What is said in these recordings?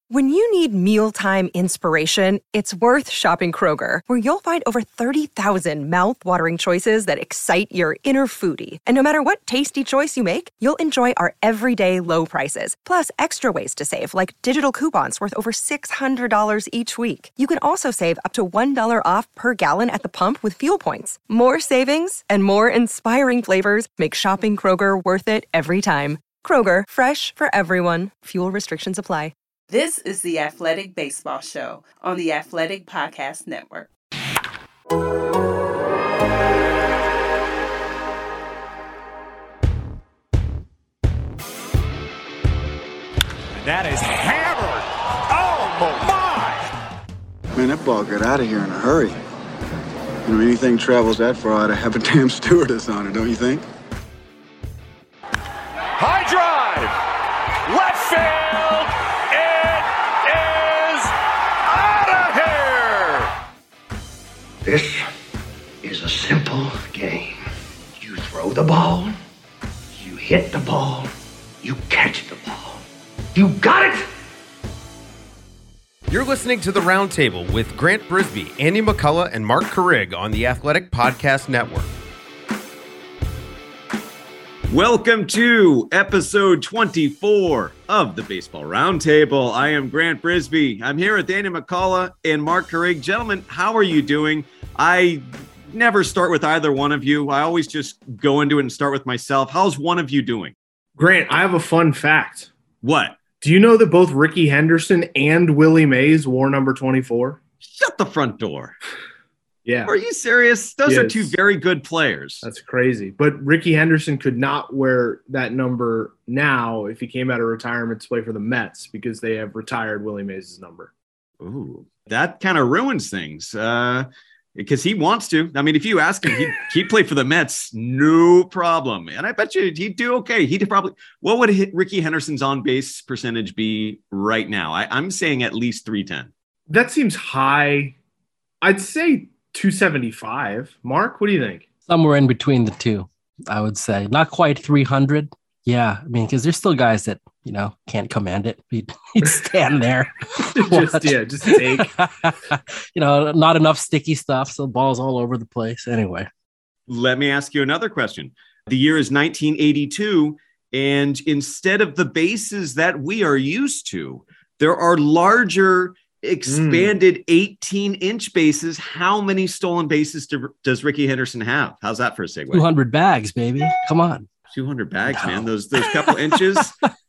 When you need mealtime inspiration, it's worth shopping Kroger, where you'll find over 30,000 mouth-watering choices that excite your inner foodie. And no matter what tasty choice you make, you'll enjoy our everyday low prices, plus extra ways to save, like digital coupons worth over $600 each week. You can also save up to $1 off per gallon at the pump with fuel points. More savings and more inspiring flavors make shopping Kroger worth it every time. Kroger, fresh for everyone. Fuel restrictions apply. This is the Athletic Baseball Show on the Athletic Podcast Network. That is hammered. Oh, my. Man, that ball got out of here in a hurry. You know, anything travels that far, ought to have a damn stewardess on it, don't you think? High drive. Left field. It is out of here. This is a simple game. You throw the ball, you hit the ball, you catch the ball. You got it! You're listening to The Roundtable with Grant Brisbee, Andy McCullough, and Mark Carrig on the Athletic Podcast Network. Welcome to episode 24 of the Baseball Roundtable. I am Grant Brisbee. I'm here with Andy McCullough and Mark Carrig. Gentlemen, how are you doing? I never start with either one of you. I always just go into it and start with myself. How's one of you doing? Grant, I have a fun fact. What? Do you know that both Ricky Henderson and Willie Mays wore number 24? Shut the front door. Yeah. Are you serious? Those are two very good players. That's crazy. But Ricky Henderson could not wear that number now if he came out of retirement to play for the Mets because they have retired Willie Mays' number. Ooh, that kind of ruins things because he wants to. I mean, if you ask him, he'd play for the Mets, no problem. And I bet you he'd do okay. He'd probably – what would Ricky Henderson's on-base percentage be right now? I'm saying at least 310. That seems high. I'd say 275. Mark, what do you think? Somewhere in between the two, I would say. Not quite 300. Yeah, I mean, because there's still guys that, can't command it. He'd stand there. just take. Not enough sticky stuff, so the ball's all over the place. Anyway. Let me ask you another question. The year is 1982, and instead of the bases that we are used to, there are larger expanded 18-inch bases. How many stolen bases does Ricky Henderson have? How's that for a segue? 200 bags, baby. Come on. 200 bags, man. Those couple inches.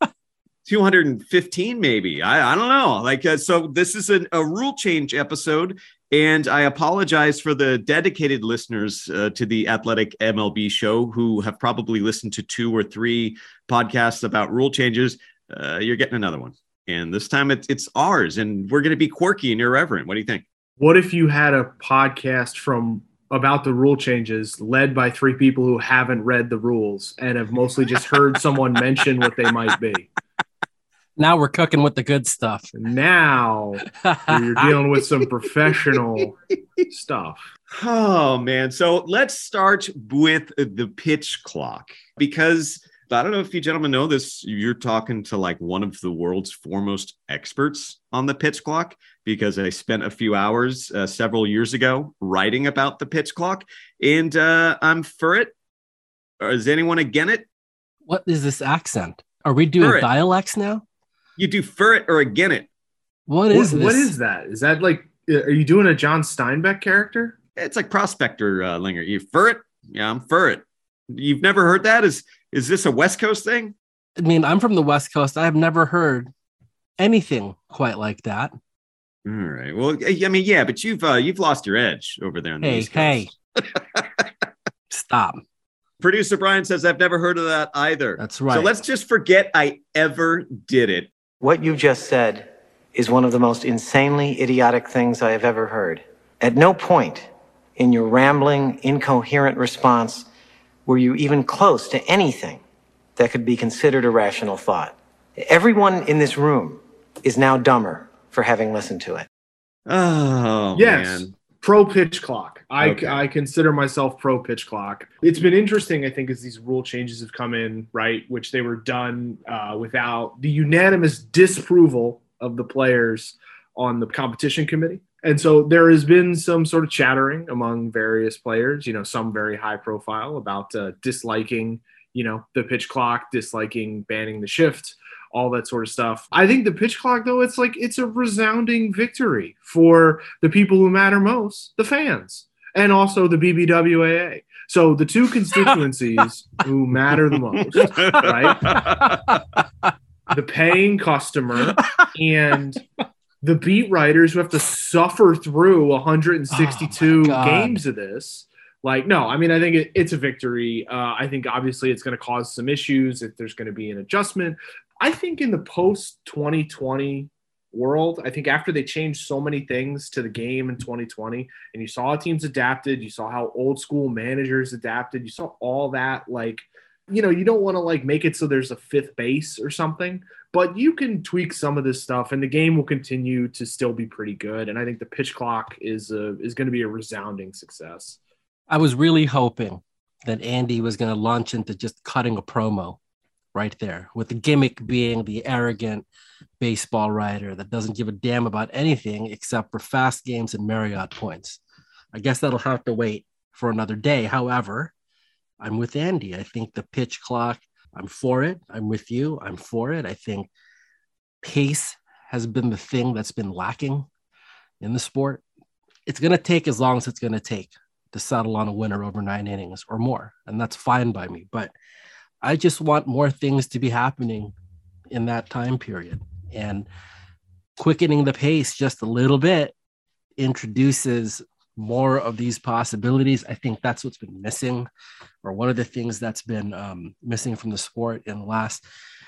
215 maybe. I don't know. So this is a rule change episode, and I apologize for the dedicated listeners to the Athletic MLB show who have probably listened to 2 or 3 podcasts about rule changes. You're getting another one. And this time it's ours, and we're going to be quirky and irreverent. What do you think? What if you had a podcast about the rule changes led by 3 people who haven't read the rules and have mostly just heard someone mention what they might be? Now we're cooking with the good stuff. Now you're dealing with some professional stuff. Oh, man. So let's start with the pitch clock, because I don't know if you gentlemen know this. You're talking to one of the world's foremost experts on the pitch clock, because I spent a few hours several years ago writing about the pitch clock, and I'm for it. Or is anyone against it? What is this accent? Are we doing dialects now? You do for it or against it. What is this? What is that? Is that are you doing a John Steinbeck character? It's like Prospector, Linger. You for it? Yeah, I'm for it. You've never heard that? Is this a West Coast thing? I mean, I'm from the West Coast. I have never heard anything quite like that. All right. Well, I mean, yeah, but you've lost your edge over there on the East Coast. Stop. Producer Brian says, I've never heard of that either. That's right. So let's just forget I ever did it. What you just said is one of the most insanely idiotic things I have ever heard. At no point in your rambling, incoherent response were you even close to anything that could be considered a rational thought. Everyone in this room is now dumber for having listened to it. Oh, yes. Man. Pro pitch clock. Okay. I consider myself pro pitch clock. It's been interesting, I think, as these rule changes have come in, right, which they were done without the unanimous disapproval of the players on the competition committee. And so there has been some sort of chattering among various players, some very high profile about disliking, the pitch clock, disliking banning the shift, all that sort of stuff. I think the pitch clock, though, it's a resounding victory for the people who matter most, the fans, and also the BBWAA. So the two constituencies who matter the most, right? The paying customer and the beat writers who have to suffer through 162 games of this. No, I mean, I think it's a victory. I think obviously it's going to cause some issues if there's going to be an adjustment. I think in the post-2020 world, I think after they changed so many things to the game in 2020, and you saw how teams adapted, you saw how old school managers adapted, you saw all that, you don't want to make it so there's a fifth base or something, but you can tweak some of this stuff and the game will continue to still be pretty good. And I think the pitch clock is going to be a resounding success. I was really hoping that Andy was going to launch into just cutting a promo right there, with the gimmick being the arrogant baseball writer that doesn't give a damn about anything except for fast games and Marriott points. I guess that'll have to wait for another day. However, I'm with Andy. I think the pitch clock, I'm for it. I'm with you. I'm for it. I think pace has been the thing that's been lacking in the sport. It's going to take as long as it's going to take to settle on a winner over 9 innings or more. And that's fine by me. But I just want more things to be happening in that time period. And quickening the pace just a little bit introduces more of these possibilities. I think that's what's been missing, or one of the things that's been missing from the sport in the last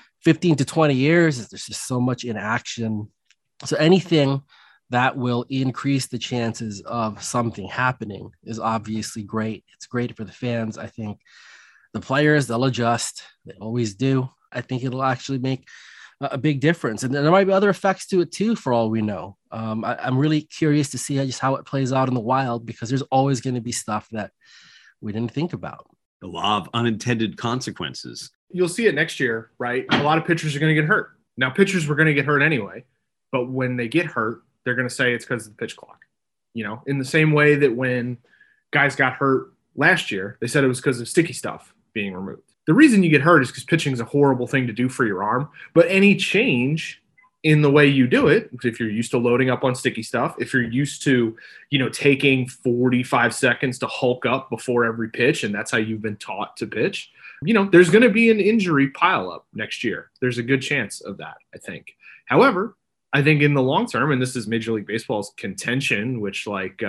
15 to 20 years is there's just so much inaction. So anything that will increase the chances of something happening is obviously great. It's great for the fans. I think the players, they'll adjust. They always do. I think it'll actually make a big difference. And there might be other effects to it too, for all we know. I'm really curious to see just how it plays out in the wild, because there's always going to be stuff that we didn't think about. The law of unintended consequences. You'll see it next year, right? A lot of pitchers are going to get hurt. Now, pitchers were going to get hurt anyway, but when they get hurt, they're going to say it's because of the pitch clock. In the same way that when guys got hurt last year, they said it was because of sticky stuff being removed. The reason you get hurt is because pitching is a horrible thing to do for your arm, but any change in the way you do it, if you're used to loading up on sticky stuff, if you're used to, taking 45 seconds to hulk up before every pitch, and that's how you've been taught to pitch, there's going to be an injury pileup next year. There's a good chance of that, I think. However, I think in the long term, and this is Major League Baseball's contention, which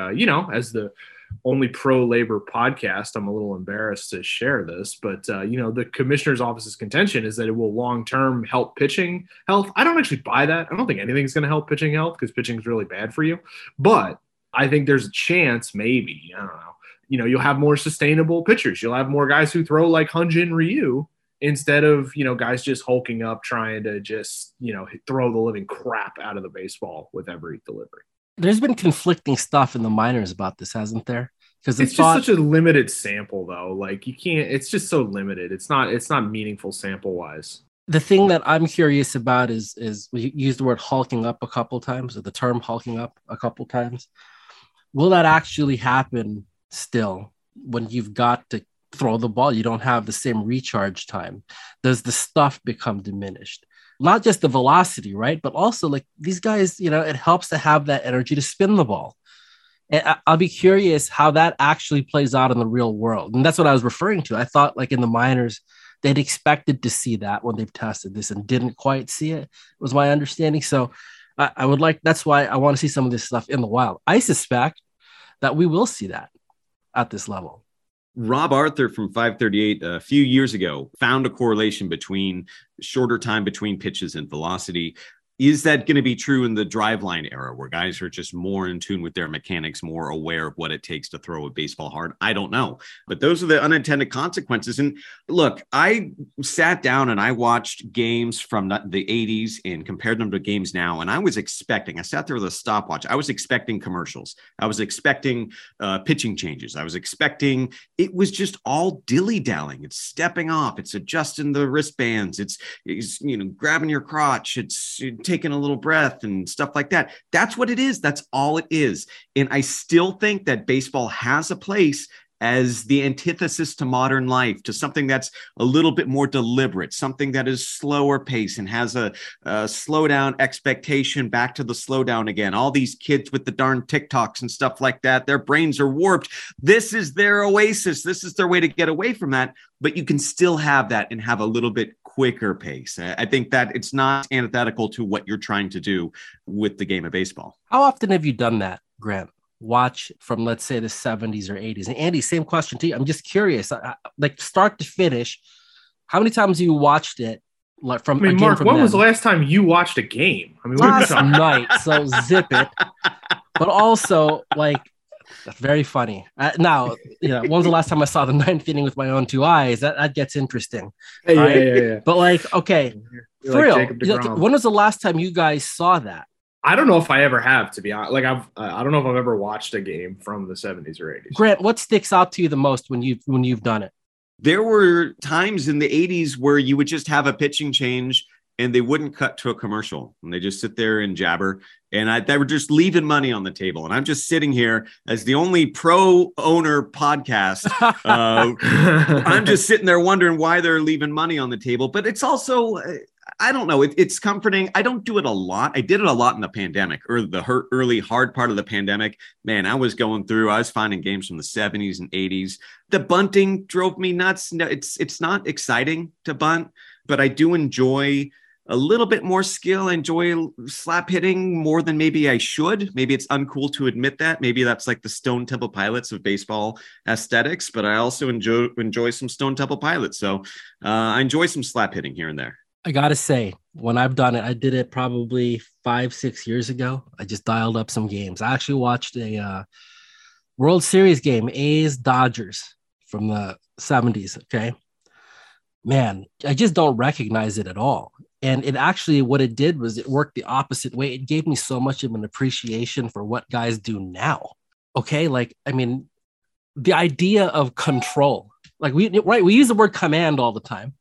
as the only pro-labor podcast, I'm a little embarrassed to share this, but the commissioner's office's contention is that it will long-term help pitching health. I don't actually buy that. I don't think anything's going to help pitching health because pitching is really bad for you. But I think there's a chance, maybe, I don't know, you'll have more sustainable pitchers. You'll have more guys who throw like Hyun-Jin Ryu instead of, guys just hulking up, trying to just, throw the living crap out of the baseball with every delivery. There's been conflicting stuff in the minors about this, hasn't there? Because it's just such a limited sample, though. You can't. It's just so limited. It's not meaningful sample wise. The thing that I'm curious about is we used the word hulking up a couple times, or the term hulking up a couple times. Will that actually happen still when you've got to throw the ball? You don't have the same recharge time. Does the stuff become diminished? Not just the velocity, right? But also these guys, it helps to have that energy to spin the ball. And I'll be curious how that actually plays out in the real world. And that's what I was referring to. I thought in the minors, they'd expected to see that when they've tested this and didn't quite see it, was my understanding. So that's why I want to see some of this stuff in the wild. I suspect that we will see that at this level. Rob Arthur from 538 a few years ago found a correlation between shorter time between pitches and velocity. Is that going to be true in the driveline era where guys are just more in tune with their mechanics, more aware of what it takes to throw a baseball hard? I don't know. But those are the unintended consequences. And look, I sat down and I watched games from the 80s and compared them to games now. And I sat there with a stopwatch. I was expecting commercials. I was expecting pitching changes. I was expecting, it was just all dilly-dallying. It's stepping off. It's adjusting the wristbands. It's grabbing your crotch. It's taking a little breath and stuff like that. That's what it is. That's all it is. And I still think that baseball has a place as the antithesis to modern life, to something that's a little bit more deliberate, something that is slower pace and has a slow down expectation back to the slow down again. All these kids with the darn TikToks and stuff like that, their brains are warped. This is their oasis. This is their way to get away from that. But you can still have that and have a little bit quicker pace. I think that it's not antithetical to what you're trying to do with the game of baseball. How often have you done that, Grant? Watch from, let's say, the 70s or 80s. And Andy, same question to you. I'm just curious, like start to finish, how many times have you watched it? Like from, Mark, when was the last time you watched a game? Last night, so zip it. But also, like, that's very funny. Now, when's the last time I saw the ninth inning with my own two eyes? That gets interesting. Yeah. But like, okay, for real, when was the last time you guys saw that? I don't know if I ever have, to be honest. Like I don't know if I've ever watched a game from the 70s or 80s. Grant, what sticks out to you the most when you've done it? There were times in the 80s where you would just have a pitching change and they wouldn't cut to a commercial and they just sit there and jabber. And they were just leaving money on the table. And I'm just sitting here as the only pro owner podcast. I'm just sitting there wondering why they're leaving money on the table. But it's also, I don't know. It's comforting. I don't do it a lot. I did it a lot in the pandemic or the early hard part of the pandemic. Man, I was finding games from the 70s and 80s. The bunting drove me nuts. No, it's not exciting to bunt, but I do enjoy a little bit more skill. I enjoy slap hitting more than maybe I should. Maybe it's uncool to admit that. Maybe that's like the Stone Temple Pilots of baseball aesthetics, but I also enjoy some Stone Temple Pilots. So I enjoy some slap hitting here and there. I got to say, when I've done it, I did it probably 5-6 years ago. I just dialed up some games. I actually watched a World Series game, A's Dodgers from the 70s. Okay. Man, I just don't recognize it at all. And it actually, what it did was it worked the opposite way. It gave me so much of an appreciation for what guys do now. Okay. Like, I mean, the idea of control, like we use the word command all the time.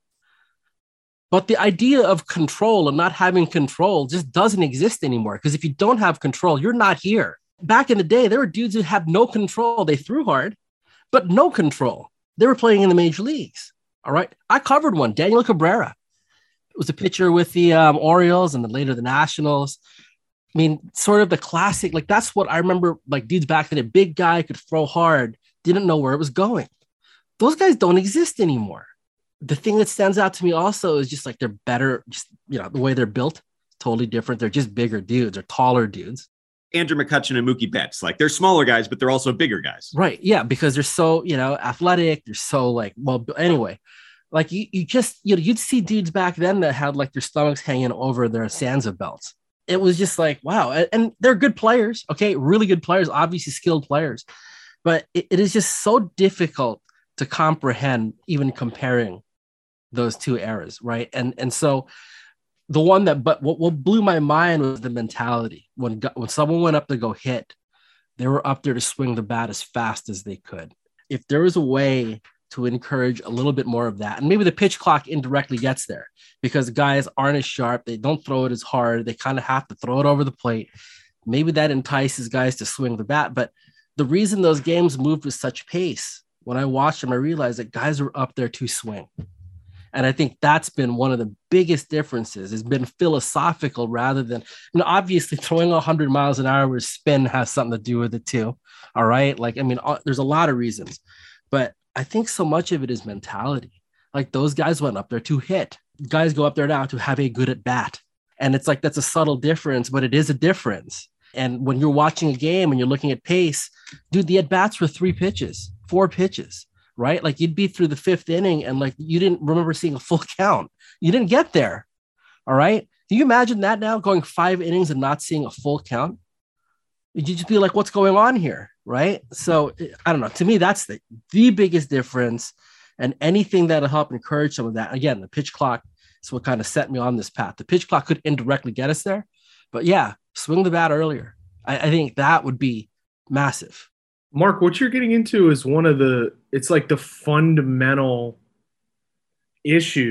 But the idea of control and not having control just doesn't exist anymore. Because if you don't have control, you're not here. Back in the day, there were dudes who had no control. They threw hard, but no control. They were playing in the major leagues. All right. I covered one, Daniel Cabrera. It was a pitcher with the Orioles and then later the Nationals. I mean, sort of the classic, like that's what I remember, like dudes back then, a big guy could throw hard, didn't know where it was going. Those guys don't exist anymore. The thing that stands out to me also is just like they're better, just, the way they're built, totally different. They're just bigger dudes or taller dudes. Andrew McCutchen and Mookie Betts, like they're smaller guys, but they're also bigger guys. Right. Yeah. Because they're so, athletic. They're so like, well, anyway, like you just, you'd see dudes back then that had like their stomachs hanging over their Sansa belts. It was just like, wow. And they're good players. Okay. Really good players, obviously skilled players, but it is just so difficult to comprehend even comparing those two eras. Right. And so the one but what blew my mind was the mentality when someone went up to go hit, they were up there to swing the bat as fast as they could. If there was a way to encourage a little bit more of that, and maybe the pitch clock indirectly gets there because guys aren't as sharp. They don't throw it as hard. They kind of have to throw it over the plate. Maybe that entices guys to swing the bat. But the reason those games moved with such pace, when I watched them, I realized that guys were up there to swing. And I think that's been one of the biggest differences. It's been philosophical rather than, obviously throwing 100 miles an hour with spin has something to do with it too. All right. Like, I mean, there's a lot of reasons, but I think so much of it is mentality. Like those guys went up there to hit. Guys go up there now to have a good at bat. And it's like, that's a subtle difference, but it is a difference. And when you're watching a game and you're looking at pace, dude, the at bats were 3 pitches, 4 pitches. Right? Like you'd be through the 5th inning and like you didn't remember seeing a full count. You didn't get there. All right. Can you imagine that now, going 5 innings and not seeing a full count? You'd just be like, what's going on here? Right. So I don't know. To me, that's the biggest difference. And anything that'll help encourage some of that. Again, the pitch clock is what kind of set me on this path. The pitch clock could indirectly get us there. But yeah, swing the bat earlier. I think that would be massive. Mark, what you're getting into is it's like the fundamental issue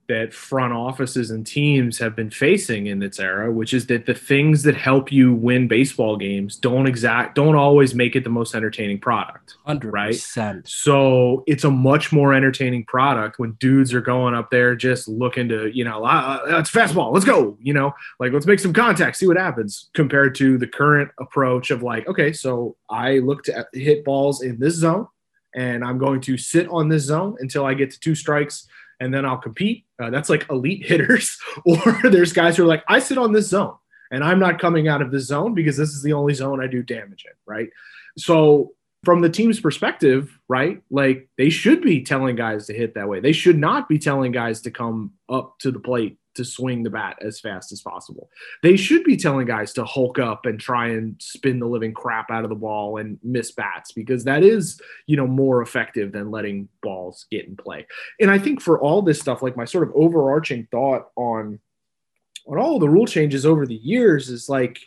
that front offices and teams have been facing in this era, which is that the things that help you win baseball games don't always make it the most entertaining product. 100%. Right? So it's a much more entertaining product when dudes are going up there just looking to, it's fastball, let's go, like let's make some contact, see what happens, compared to the current approach of like, okay, so I look to hit balls in this zone and I'm going to sit on this zone until I get to 2 strikes, and then I'll compete. That's like elite hitters. Or there's guys who are like, I sit on this zone and I'm not coming out of this zone because this is the only zone I do damage in, right? So from the team's perspective, right, like they should be telling guys to hit that way. They should not be telling guys to come up to the plate to swing the bat as fast as possible. They should be telling guys to hulk up and try and spin the living crap out of the ball and miss bats, because that is, more effective than letting balls get in play. And I think for all this stuff, like my sort of overarching thought on all of the rule changes over the years is like,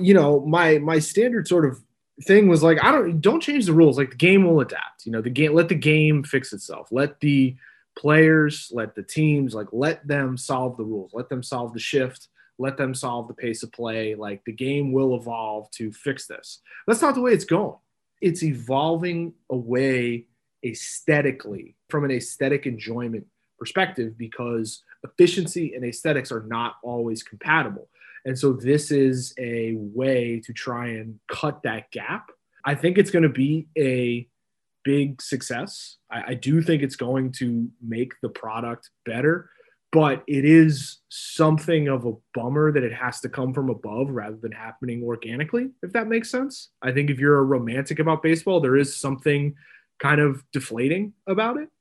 my standard sort of thing was like, don't change the rules. Like the game will adapt, let the game fix itself. Let the players, let the teams, like let them solve the rules, let them solve the shift, let them solve the pace of play. Like the game will evolve to fix this. That's not the way it's going. It's evolving away aesthetically from an aesthetic enjoyment perspective, because efficiency and aesthetics are not always compatible. And so this is a way to try and cut that gap. I think it's going to be a big success. I do think it's going to make the product better, but it is something of a bummer that it has to come from above rather than happening organically, if that makes sense. I think if you're a romantic about baseball, there is something kind of deflating about it.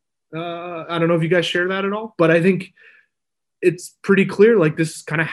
I don't know if you guys share that at all, but I think it's pretty clear like this kind of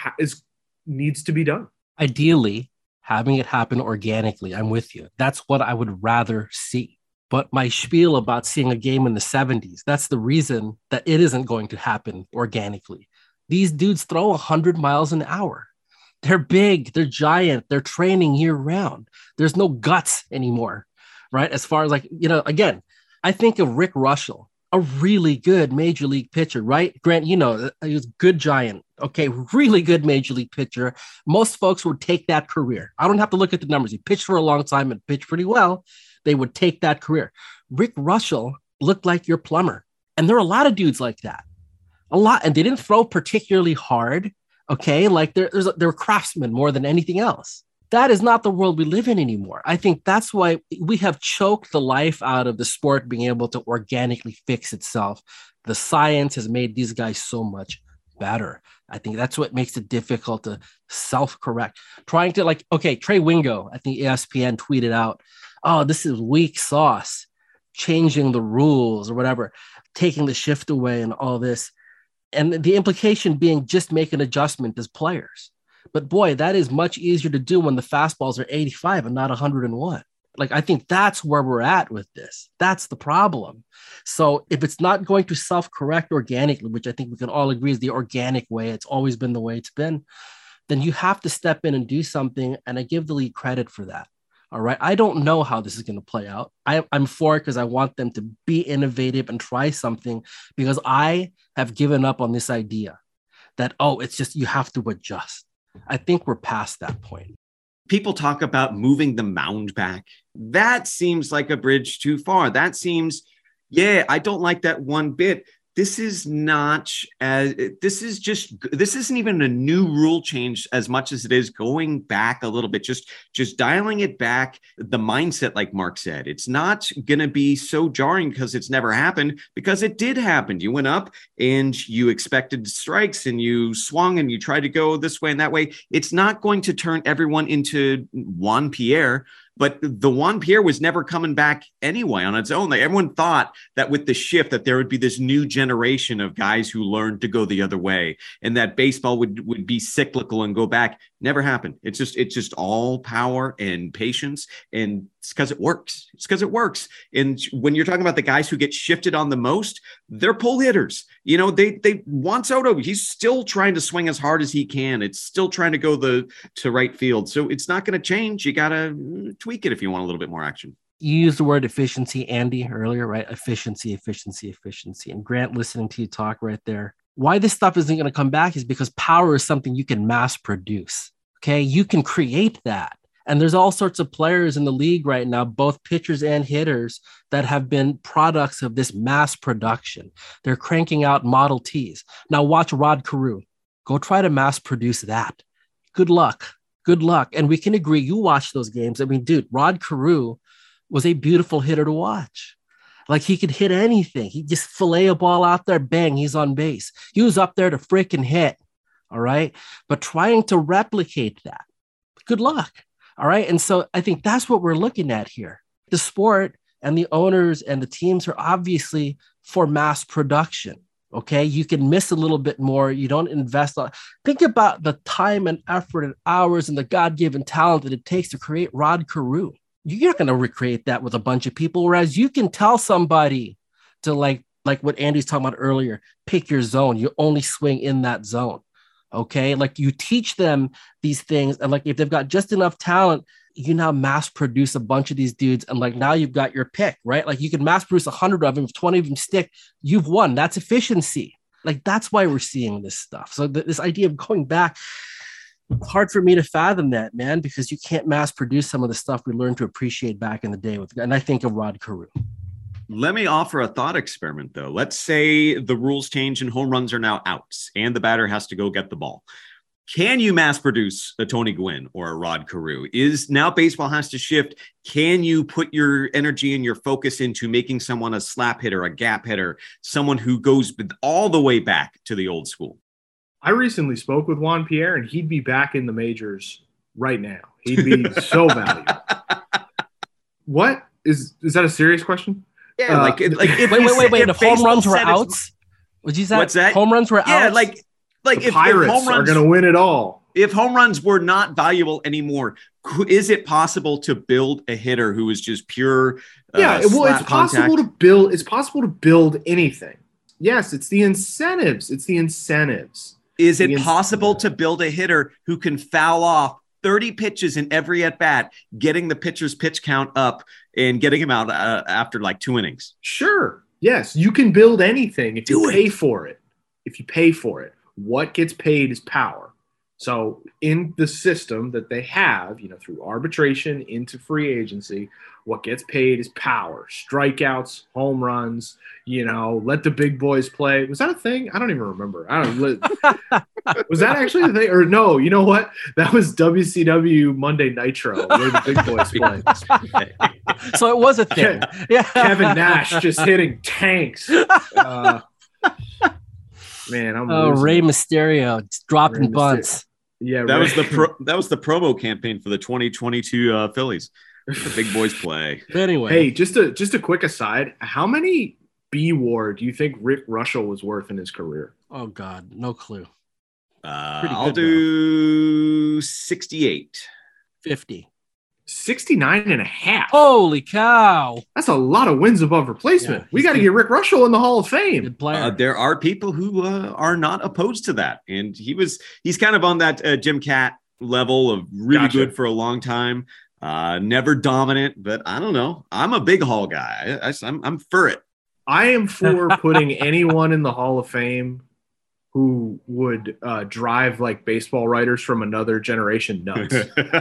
needs to be done. Ideally, having it happen organically, I'm with you. That's what I would rather see. But my spiel about seeing a game in the 70s, that's the reason that it isn't going to happen organically. These dudes throw 100 miles an hour. They're big, they're giant, they're training year round. There's no guts anymore, right? As far as like, again, I think of Rick Russell, a really good major league pitcher, right? Grant, he was a good giant. Okay, really good major league pitcher. Most folks would take that career. I don't have to look at the numbers. He pitched for a long time and pitched pretty well. They would take that career. Rick Russell looked like your plumber. And there are a lot of dudes like that. A lot. And they didn't throw particularly hard. Okay, like they're craftsmen more than anything else. That is not the world we live in anymore. I think that's why we have choked the life out of the sport being able to organically fix itself. The science has made these guys so much better. I think that's what makes it difficult to self-correct. Trying to Trey Wingo, I think ESPN tweeted out, oh, this is weak sauce, changing the rules or whatever, taking the shift away and all this. And the implication being just make an adjustment as players. But boy, that is much easier to do when the fastballs are 85 and not 101. Like, I think that's where we're at with this. That's the problem. So if it's not going to self-correct organically, which I think we can all agree is the organic way, it's always been the way it's been, then you have to step in and do something. And I give the league credit for that. All right. I don't know how this is going to play out. I'm for it because I want them to be innovative and try something, because I have given up on this idea that, it's just you have to adjust. I think we're past that point. People talk about moving the mound back. That seems like a bridge too far. That seems, I don't like that one bit. This isn't even a new rule change as much as it is going back a little bit, just dialing it back, the mindset, like Mark said. It's not going to be so jarring because it's never happened, because it did happen. You went up and you expected strikes and you swung and you tried to go this way and that way. It's not going to turn everyone into Juan Pierre. But the Juan Pierre was never coming back anyway on its own. Like, everyone thought that with the shift that there would be this new generation of guys who learned to go the other way, and that baseball would be cyclical and go back. Never happened. It's just all power and patience, and it's because it works. It's because it works. And when you're talking about the guys who get shifted on the most, they're pull hitters. They Juan Soto, he's still trying to swing as hard as he can. It's still trying to go to right field. So it's not going to change. You got to tweak it if you want a little bit more action. You used the word efficiency, Andy, earlier, right? Efficiency. And Grant, listening to you talk right there, Why this stuff isn't going to come back is because power is something you can mass produce. Okay. You can create that. And there's all sorts of players in the league right now, both pitchers and hitters, that have been products of this mass production. They're cranking out Model Ts. Now watch Rod Carew. Go try to mass produce that. Good luck. Good luck. And we can agree, you watch those games. I mean, dude, Rod Carew was a beautiful hitter to watch. Like, he could hit anything. He just fillet a ball out there, bang, he's on base. He was up there to freaking hit. All right. But trying to replicate that, good luck. All right. And so I think that's what we're looking at here. The sport and the owners and the teams are obviously for mass production. Okay. You can miss a little bit more. You don't invest. Think about the time and effort and hours and the God-given talent that it takes to create Rod Carew. You're not going to recreate that with a bunch of people. Whereas you can tell somebody to like what Andy's talking about earlier, pick your zone. You only swing in that zone. Okay. Like, you teach them these things. And like, if they've got just enough talent, you now mass produce a bunch of these dudes. And like, now you've got your pick, right? Like, you can mass produce 100 of them. If 20 of them stick, you've won. That's efficiency. Like, that's why we're seeing this stuff. So this idea of going back, it's hard for me to fathom that, man, because you can't mass produce some of the stuff we learned to appreciate back in the day with, and I think of Rod Carew. Let me offer a thought experiment, though. Let's say the rules change and home runs are now outs and the batter has to go get the ball. Can you mass produce a Tony Gwynn or a Rod Carew? Is now baseball has to shift. Can you put your energy and your focus into making someone a slap hitter, a gap hitter, someone who goes all the way back to the old school? I recently spoke with Juan Pierre, and he'd be back in the majors right now. He'd be so valuable. What? Is that a serious question? Yeah, wait. If home runs were outs? Would you say what's that? Home runs were outs? Yeah, like the Pirates home runs are going to win it all. If home runs were not valuable anymore, is it possible to build a hitter who is just pure? It's possible to build. It's possible to build anything. Yes, it's the incentives. Is it possible to build a hitter who can foul off 30 pitches in every at-bat, getting the pitcher's pitch count up and getting him out after like 2 innings? Sure. Yes, you can build anything if you pay for it. If you pay for it. What gets paid is power. So in the system that they have, through arbitration into free agency, what gets paid is power, strikeouts, home runs, let the big boys play. Was that a thing? I don't even remember. Was that actually the thing? Or no, you know what? That was WCW Monday Nitro where the big boys play. So it was a thing. Yeah. Kevin Nash just hitting tanks. Man, Rey Mysterio just dropping bunts. Yeah, that was the promo campaign for the 2022 Phillies. The big boys play. Anyway, hey, just a quick aside. How many B-WAR do you think Rick Russell was worth in his career? Oh God, no clue. I'll do 68. 50. 69 and a half. Holy cow. That's a lot of wins above replacement. We got to get Rick Russell in the Hall of Fame. Good player. There are people who are not opposed to that. And he's kind of on that Jim Cat level of really good for a long time. Never dominant, but I don't know. I'm a big Hall guy. I'm for it. I am for putting anyone in the Hall of Fame who would drive like baseball writers from another generation nuts.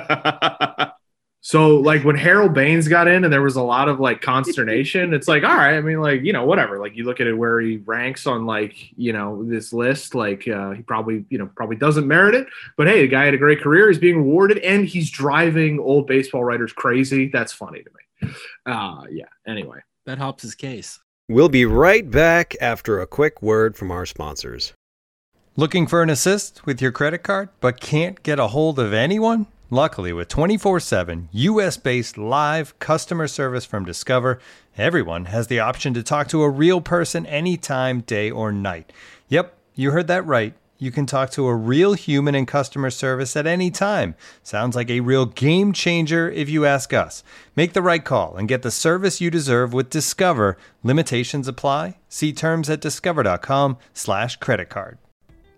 So like when Harold Baines got in and there was a lot of like consternation, it's like, all right, I mean, like, whatever, like you look at it where he ranks on like, this list, like he probably doesn't merit it, but hey, the guy had a great career. He's being rewarded and he's driving old baseball writers crazy. That's funny to me. Anyway, that helps his case. We'll be right back after a quick word from our sponsors. Looking for an assist with your credit card, but can't get a hold of anyone? Luckily, with 24/7 U.S.-based live customer service from Discover, everyone has the option to talk to a real person anytime, day or night. Yep, you heard that right. You can talk to a real human in customer service at any time. Sounds like a real game changer if you ask us. Make the right call and get the service you deserve with Discover. Limitations apply. See terms at discover.com/creditcard.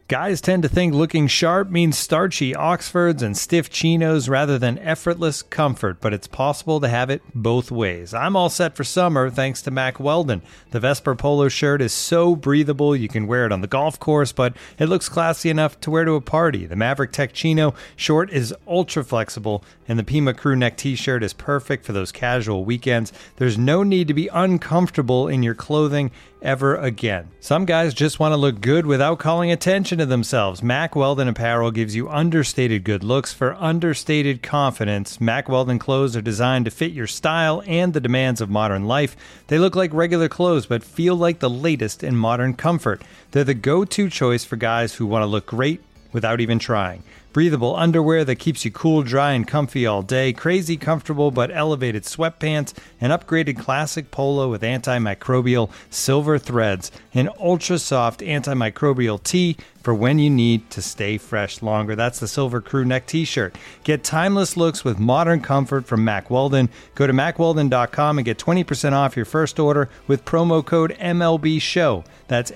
Guys tend to think looking sharp means starchy Oxfords and stiff chinos rather than effortless comfort, but it's possible to have it both ways. I'm all set for summer thanks to Mack Weldon. The Vesper polo shirt is so breathable you can wear it on the golf course, but it looks classy enough to wear to a party. The Maverick Tech Chino short is ultra flexible, and the Pima crew neck t-shirt is perfect for those casual weekends. There's no need to be uncomfortable in your clothing ever again. Some guys just want to look good without calling attention to themselves. Mack Weldon apparel gives you understated good looks for understated confidence. Mack Weldon clothes are designed to fit your style and the demands of modern life. They look like regular clothes but feel like the latest in modern comfort. They're the go-to choice for guys who want to look great without even trying. Breathable underwear that keeps you cool, dry, and comfy all day. Crazy comfortable but elevated sweatpants. An upgraded classic polo with antimicrobial silver threads. An ultra-soft antimicrobial tee for when you need to stay fresh longer. That's the Silver Crew Neck t-shirt. Get timeless looks with modern comfort from Mack Weldon. Go to MackWeldon.com and get 20% off your first order with promo code MLB Show. That's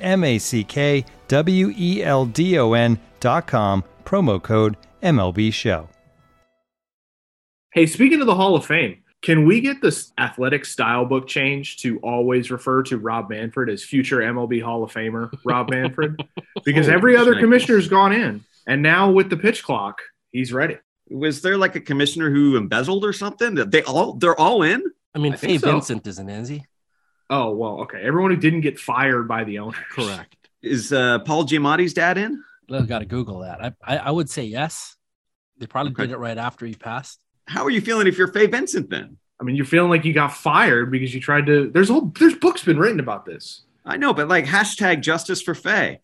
MackWeldon.com. Promo code MLB Show. Hey, speaking of the Hall of Fame, can we get this athletic style book change to always refer to Rob Manfred as future MLB Hall of Famer Rob Manfred? Because every other commissioner's gone in, and now with the pitch clock, he's ready. Was there like a commissioner who embezzled or something? They're all in? I mean, Faye Vincent isn't, is he? Oh, well, okay. Everyone who didn't get fired by the owner. Correct. Is Paul Giamatti's dad in? I've got to Google that. I would say yes. They probably did it right after he passed. How are you feeling if you're Faye Vincent then? I mean, you're feeling like you got fired because you tried to. There's books been written about this. I know, but like hashtag justice for Faye.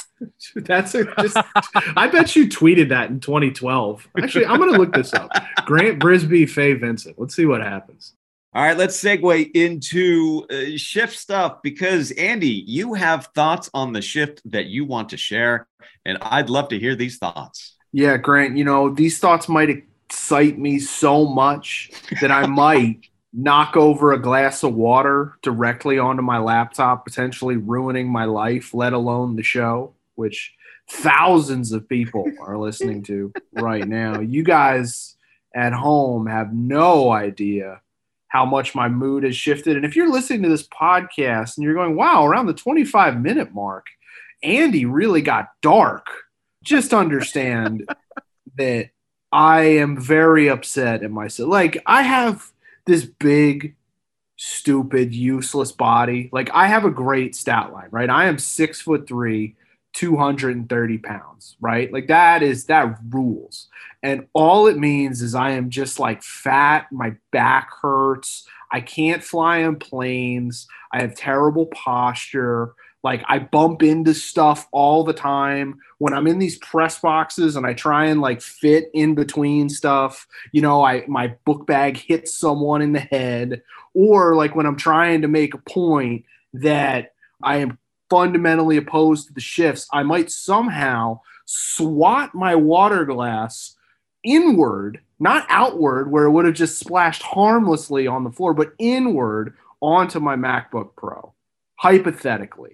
I bet you tweeted that in 2012. Actually, I'm going to look this up. Grant Brisbee, Faye Vincent. Let's see what happens. All right, let's segue into shift stuff because, Andy, you have thoughts on the shift that you want to share, and I'd love to hear these thoughts. Yeah, Grant, these thoughts might excite me so much that I might knock over a glass of water directly onto my laptop, potentially ruining my life, let alone the show, which thousands of people are listening to right now. You guys at home have no idea how much my mood has shifted. And if you're listening to this podcast and you're going, wow, around the 25-minute mark, Andy really got dark, just understand that I am very upset at myself. Like, I have this big, stupid, useless body. Like, I have a great stat line, right? I am 6'3", 230 pounds, right? Like that rules. And all it means is I am just like fat. My back hurts. I can't fly on planes. I have terrible posture. Like I bump into stuff all the time when I'm in these press boxes and I try and like fit in between stuff. My book bag hits someone in the head, or like when I'm trying to make a point that I am fundamentally opposed to the shifts, I might somehow swat my water glass inward, not outward, where it would have just splashed harmlessly on the floor, but inward onto my MacBook Pro. Hypothetically.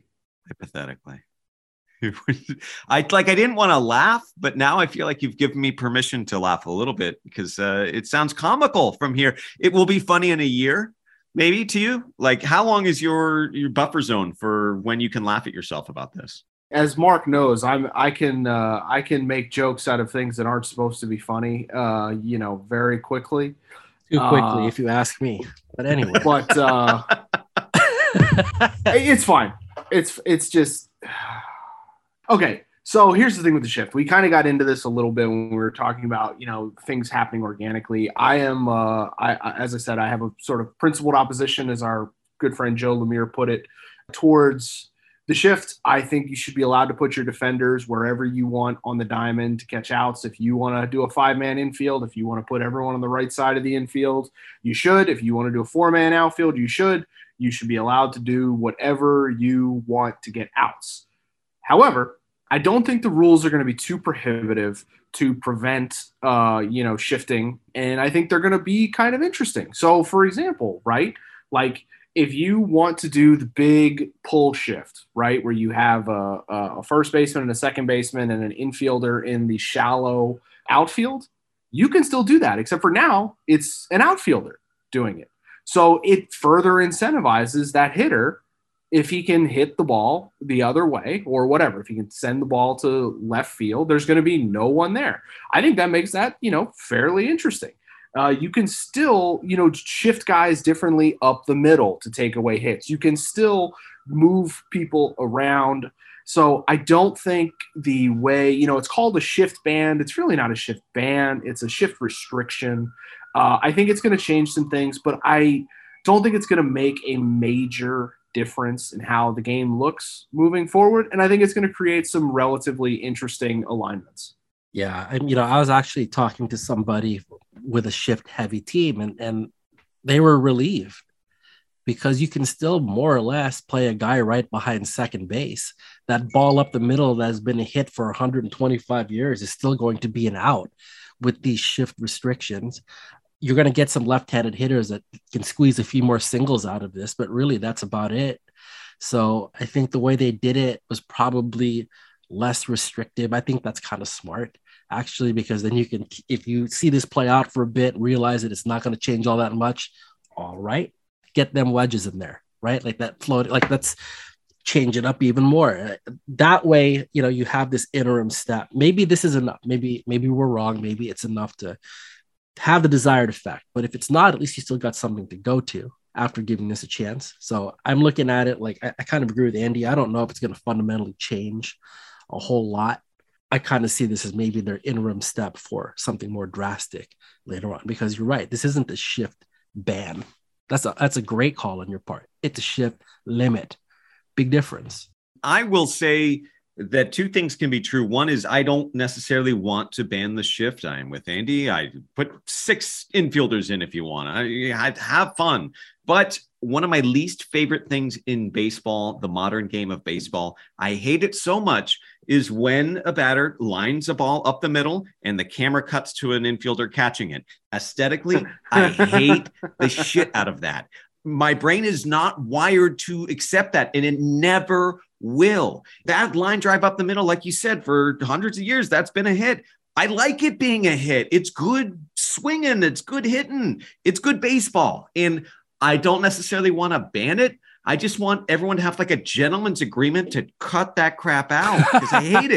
I didn't want to laugh, but now I feel like you've given me permission to laugh a little bit because it sounds comical from here. It will be funny in a year. Maybe to you, like how long is your buffer zone for when you can laugh at yourself about this? As Mark knows, I can make jokes out of things that aren't supposed to be funny, very quickly. Too quickly, if you ask me. But anyway, it's fine. It's just okay. So here's the thing with the shift. We kind of got into this a little bit when we were talking about, things happening organically. I am, as I said, I have a sort of principled opposition, as our good friend Joe Lemire put it, towards the shift. I think you should be allowed to put your defenders wherever you want on the diamond to catch outs. If you want to do a 5-man infield, if you want to put everyone on the right side of the infield, you should. If you want to do a 4-man outfield, you should. You should be allowed to do whatever you want to get outs. However, I don't think the rules are going to be too prohibitive to prevent, shifting. And I think they're going to be kind of interesting. So, for example, right, like if you want to do the big pull shift, right, where you have a first baseman and a second baseman and an infielder in the shallow outfield, you can still do that, except for now it's an outfielder doing it. So it further incentivizes that hitter. If he can hit the ball the other way or whatever, if he can send the ball to left field, there's going to be no one there. I think that makes that, fairly interesting. You can still, shift guys differently up the middle to take away hits. You can still move people around. So I don't think the way, it's called a shift ban. It's really not a shift ban. It's a shift restriction. I think it's going to change some things, but I don't think it's going to make a major difference in how the game looks moving forward. And I think it's going to create some relatively interesting alignments. Yeah. I was actually talking to somebody with a shift heavy team and they were relieved because you can still more or less play a guy right behind second base. That ball up the middle that has been a hit for 125 years is still going to be an out with these shift restrictions. You're going to get some left-handed hitters that can squeeze a few more singles out of this, but really that's about it. So I think the way they did it was probably less restrictive. I think that's kind of smart, actually, because then you can, if you see this play out for a bit, realize that it's not going to change all that much. All right, get them wedges in there, right? Like that float, like let's change it up even more. That way, you have this interim step. Maybe this is enough. Maybe we're wrong. Maybe it's enough to have the desired effect. But if it's not, at least you still got something to go to after giving this a chance. So I'm looking at it like I kind of agree with Andy. I don't know if it's going to fundamentally change a whole lot. I kind of see this as maybe their interim step for something more drastic later on, because you're right. This isn't a shift ban. That's a great call on your part. It's a shift limit. Big difference. I will say that two things can be true. One is I don't necessarily want to ban the shift. I'm with Andy. I put 6 infielders in if you want. I'd have fun. But one of my least favorite things in baseball, the modern game of baseball, I hate it so much, is when a batter lines a ball up the middle and the camera cuts to an infielder catching it. Aesthetically, I hate the shit out of that. My brain is not wired to accept that, and it never will. That line drive up the middle, like you said, for hundreds of years, that's been a hit. I like it being a hit. It's good swinging. It's good hitting. It's good baseball. And I don't necessarily want to ban it. I just want everyone to have like a gentleman's agreement to cut that crap out because I hate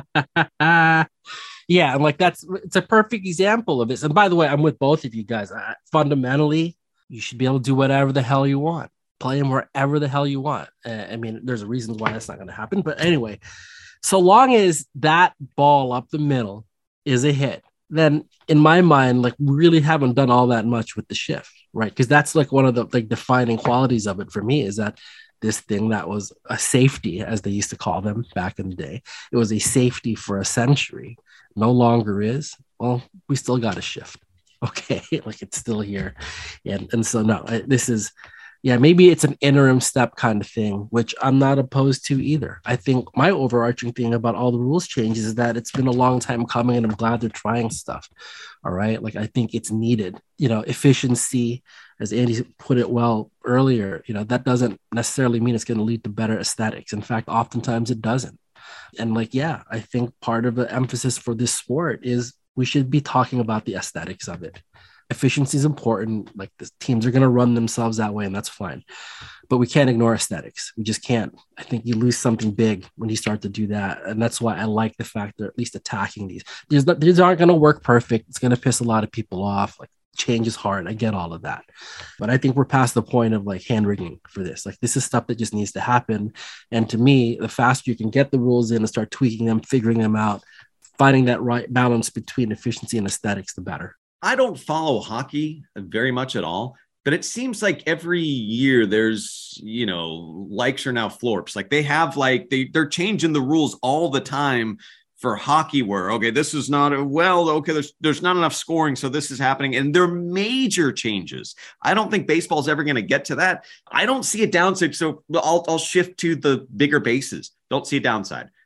it. Yeah. And like it's a perfect example of this. And by the way, I'm with both of you guys. Fundamentally, you should be able to do whatever the hell you want. Play him wherever the hell you want. I mean, there's a reason why that's not going to happen. But anyway, so long as that ball up the middle is a hit, then in my mind, like we really haven't done all that much with the shift, right? Because that's like one of the like defining qualities of it for me is that this thing that was a safety, as they used to call them back in the day, it was a safety for a century, no longer is. Well, we still got a shift. Okay, like it's still here. And so no, this is, yeah, maybe it's an interim step kind of thing, which I'm not opposed to either. I think my overarching thing about all the rules changes is that it's been a long time coming and I'm glad they're trying stuff. All right. Like I think it's needed, efficiency, as Andy put it well earlier, that doesn't necessarily mean it's going to lead to better aesthetics. In fact, oftentimes it doesn't. And like, yeah, I think part of the emphasis for this sport is we should be talking about the aesthetics of it. Efficiency is important. Like the teams are going to run themselves that way, and that's fine. But we can't ignore aesthetics. We just can't. I think you lose something big when you start to do that. And that's why I like the fact they're at least attacking these. These aren't going to work perfect. It's going to piss a lot of people off. Like change is hard. I get all of that. But I think we're past the point of like hand wringing for this. Like this is stuff that just needs to happen. And to me, the faster you can get the rules in and start tweaking them, figuring them out, finding that right balance between efficiency and aesthetics, the better. I don't follow hockey very much at all, but it seems like every year there's, likes are now florps. Like they have they're changing the rules all the time for hockey where, okay, this is not there's not enough scoring. So this is happening. And they're major changes. I don't think baseball's ever going to get to that. I don't see a downside. So I'll shift to the bigger bases. Don't see a downside.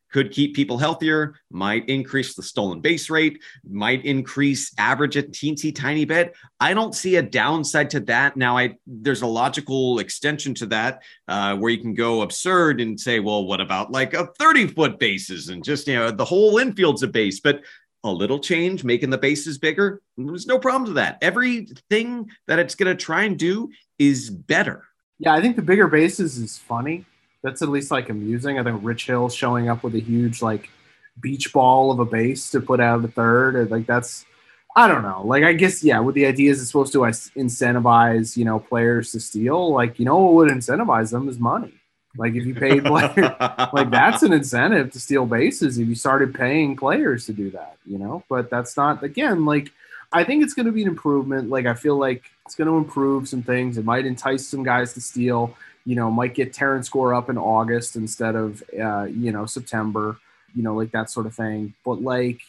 could keep people healthier, might increase the stolen base rate, might increase average a teensy tiny bit. I don't see a downside to that. Now, there's a logical extension to that where you can go absurd and say, well, what about like a 30-foot bases and just, the whole infield's a base, but a little change, making the bases bigger, there's no problem with that. Everything that it's going to try and do is better. Yeah, I think the bigger bases is funny. That's at least like amusing. I think Rich Hill showing up with a huge like beach ball of a base to put out of the third, and like that's, I don't know. Like I guess with the idea is it's supposed to incentivize players to steal. Like what would incentivize them is money. Like if you paid players, like that's an incentive to steal bases if you started paying players to do that, but that's not, again, like I think it's going to be an improvement. Like I feel like it's going to improve some things. It might entice some guys to steal, might get Terrence Gore up in August instead of, September, like that sort of thing. But like,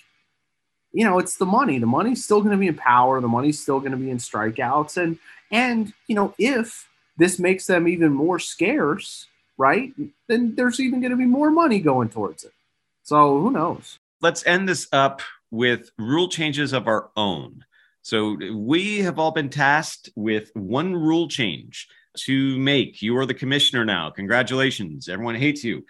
it's the money. The money's still going to be in power. The money's still going to be in strikeouts. And if this makes them even more scarce, right, then there's even going to be more money going towards it. So who knows? Let's end this up with rule changes of our own. So we have all been tasked with one rule change to make. You are the commissioner now. Congratulations. Everyone hates you.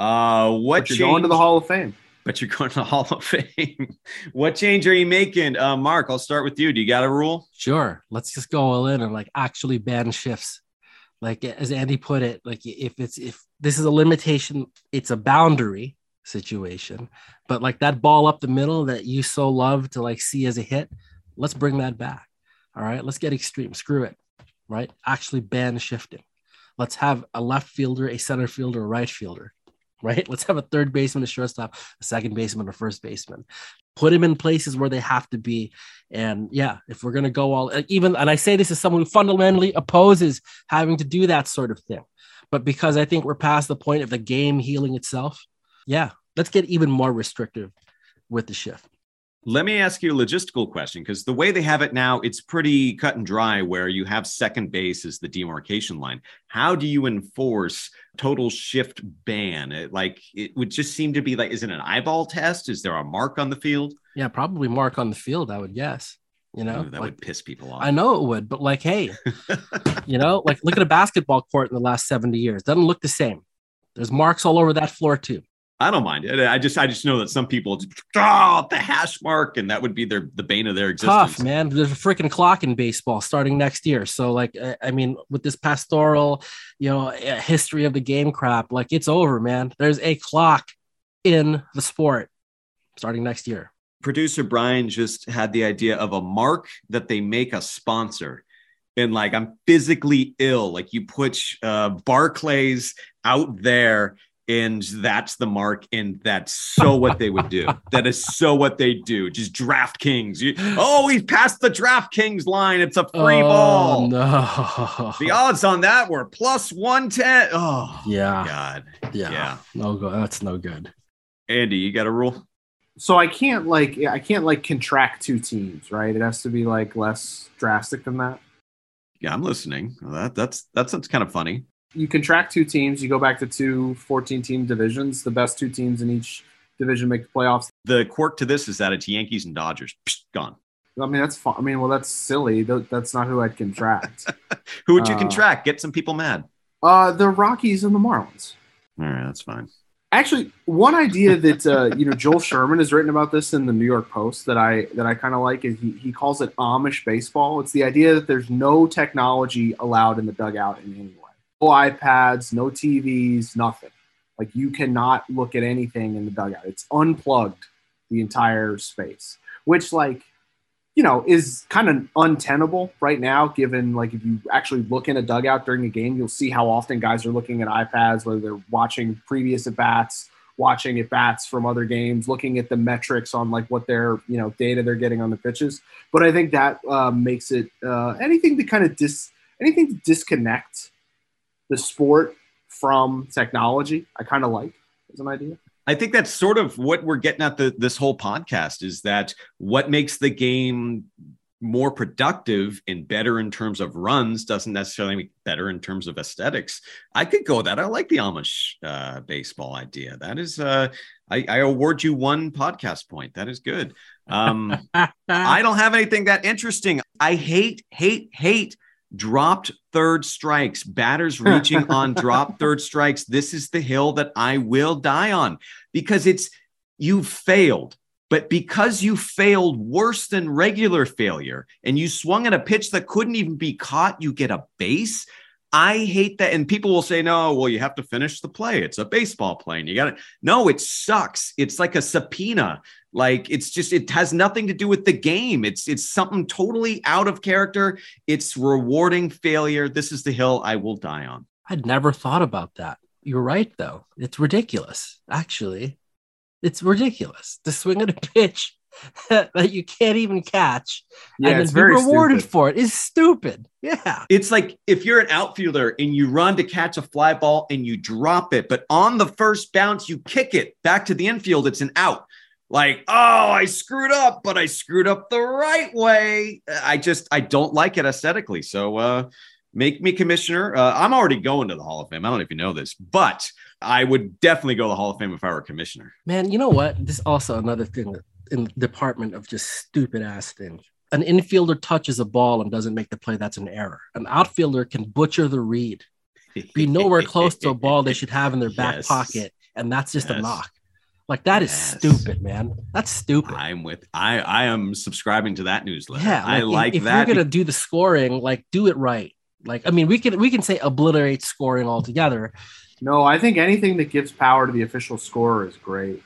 But you're going to the Hall of Fame. But you're going to the Hall of Fame. What change are you making? Mark, I'll start with you. Do you got a rule? Sure. Let's just go all in and like actually ban shifts. Like as Andy put it, like if this is a limitation, it's a boundary situation, but like that ball up the middle that you so love to like see as a hit, let's bring that back. All right, let's get extreme. Screw it. Right? Actually ban shifting. Let's have a left fielder, a center fielder, a right fielder. Right? Let's have a third baseman, a shortstop, a second baseman, a first baseman. Put them in places where they have to be. And yeah, if we're going to go all even, and I say this as someone who fundamentally opposes having to do that sort of thing, but because I think we're past the point of the game healing itself. Yeah, let's get even more restrictive with the shift. Let me ask you a logistical question, because the way they have it now, it's pretty cut and dry where you have second base as the demarcation line. How do you enforce total shift ban? It would just seem to be like, is it an eyeball test? Is there a mark on the field? Yeah, probably mark on the field, I would guess. That would piss people off. I know it would, but like, hey, like look at a basketball court in the last 70 years. Doesn't look the same. There's marks all over that floor too. I don't mind it. I just know that some people draw the hash mark, and that would be the bane of their existence. Tough, man. There's a freaking clock in baseball starting next year. So, like, I mean, with this pastoral, history of the game crap, like it's over, man. There's a clock in the sport starting next year. Producer Brian just had the idea of a mark that they make a sponsor. And like, I'm physically ill. Like you put Barclays out there, and that's the mark, and that's so what they would do. That is so what they do. Just DraftKings. He's past the DraftKings line. It's a free ball. No. The odds on that were plus 110. Oh, yeah. God. Yeah. No good. That's no good. Andy, you got a rule? So I can't contract two teams, right? It has to be like less drastic than that. Yeah, I'm listening. That sounds kind of funny. You contract two teams, you go back to two 14-team divisions. The best two teams in each division make the playoffs. The quirk to this is that it's Yankees and Dodgers. Gone. I mean, that's fun. I mean, well, that's silly. That's not who I'd contract. Who would you contract? Get some people mad. The Rockies and the Marlins. All right, that's fine. Actually, one idea that Joel Sherman has written about this in the New York Post that I kind of like is he calls it Amish baseball. It's the idea that there's no technology allowed in the dugout in any way. No iPads, no TVs, nothing. Like you cannot look at anything in the dugout. It's unplugged, the entire space, which is kind of untenable right now, given like if you actually look in a dugout during a game, you'll see how often guys are looking at iPads, whether they're watching previous at-bats, watching at-bats from other games, looking at the metrics on like what their, data they're getting on the pitches. But I think that makes it anything to disconnect the sport from technology, I kind of like as an idea. I think that's sort of what we're getting at this whole podcast is that what makes the game, more productive and better in terms of runs doesn't necessarily make better in terms of aesthetics. I could go that. I like the Amish baseball idea. That is, I award you 1 podcast point. That is good. I don't have anything that interesting. I hate dropped third strikes, batters reaching on dropped third strikes. This is the hill that I will die on, because you failed. But because you failed worse than regular failure and you swung at a pitch that couldn't even be caught, you get a base. I hate that. And people will say, no, well, you have to finish the play. It's a baseball play. And you got to, no, it sucks. It's like a subpoena. Like, it has nothing to do with the game. It's something totally out of character. It's rewarding failure. This is the hill I will die on. I'd never thought about that. You're right, though. It's ridiculous, actually. It's ridiculous to swing at a pitch that you can't even catch and then be rewarded for it. Is stupid. Yeah. It's like if you're an outfielder and you run to catch a fly ball and you drop it, but on the first bounce, you kick it back to the infield. It's an out. Like, oh, I screwed up, but I screwed up the right way. I don't like it aesthetically. So make me commissioner. I'm already going to the Hall of Fame. I don't know if you know this, but I would definitely go to the Hall of Fame if I were commissioner. Man, you know what? This is also another thing in the department of just stupid ass things. An infielder touches a ball and doesn't make the play. That's an error. An outfielder can butcher the read, be nowhere close to a ball they should have in their back pocket. And that's just a knock. Like, that is stupid, man. That's stupid. I am subscribing to that newsletter. Yeah, I like if that. If you're going to do the scoring, like, do it right. Like, I mean, we can say obliterate scoring altogether. No, I think anything that gives power to the official scorer is great.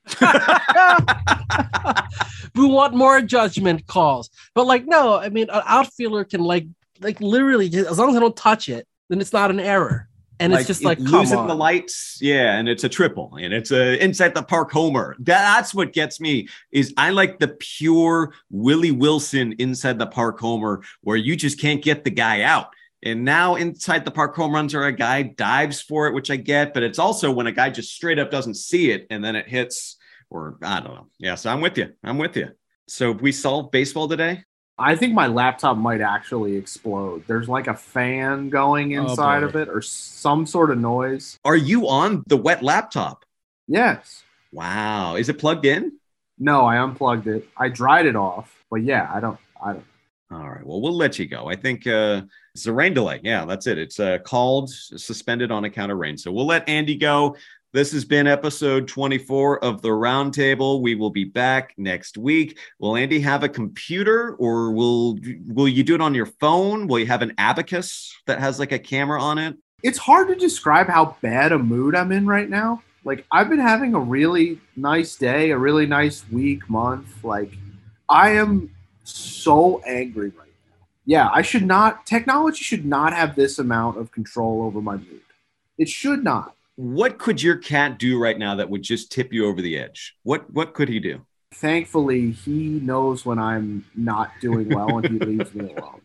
We want more judgment calls. But, like, no, I mean, an outfielder can, like literally, as long as I don't touch it, then it's not an error. And it's just like, losing the lights. Yeah. And it's a triple and it's a inside the park homer. That's what gets me is I like the pure Willie Wilson inside the park homer where you just can't get the guy out. And now inside the park home runs are a guy dives for it, which I get, but it's also when a guy just straight up doesn't see it and then it hits, or I don't know. Yeah. So I'm with you. So we solved baseball today. I think my laptop might actually explode. There's like a fan going inside of it or some sort of noise. Are you on the wet laptop? Yes. Wow. Is it plugged in? No, I unplugged it. I dried it off, but yeah, I don't. All right. Well, we'll let you go. I think it's a rain delay. Yeah, that's it. It's called suspended on account of rain. So we'll let Andy go. This has been episode 24 of The Roundtable. We will be back next week. Will Andy have a computer or will you do it on your phone? Will you have an abacus that has like a camera on it? It's hard to describe how bad a mood I'm in right now. Like, I've been having a really nice day, a really nice week, month. Like, I am so angry right now. Yeah, technology should not have this amount of control over my mood. It should not. What could your cat do right now that would just tip you over the edge? What could he do? Thankfully, he knows when I'm not doing well and he leaves me alone.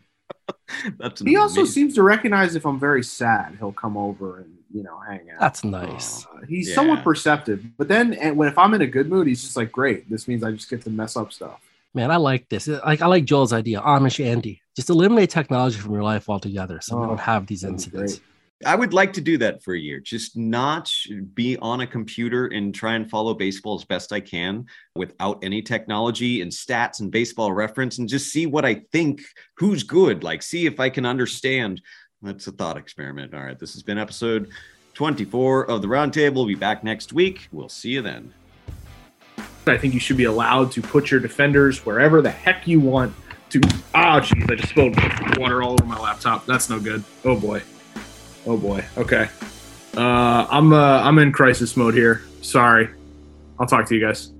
He also seems to recognize if I'm very sad, he'll come over and, hang out. That's nice. He's somewhat perceptive. But then if I'm in a good mood, he's just like, great. This means I just get to mess up stuff. Man, I like this. I like Joel's idea. Amish Andy. Just eliminate technology from your life altogether so we don't have these incidents. I would like to do that for a year. Just not be on a computer and try and follow baseball as best I can without any technology and stats and baseball reference and just see what I think, who's good, like see if I can understand. That's a thought experiment. All right. This has been episode 24 of The Roundtable. We'll be back next week. We'll see you then. I think you should be allowed to put your defenders wherever the heck you want to. Oh, geez. I just spilled water all over my laptop. That's no good. Oh, boy. Okay. I'm in crisis mode here. Sorry. I'll talk to you guys.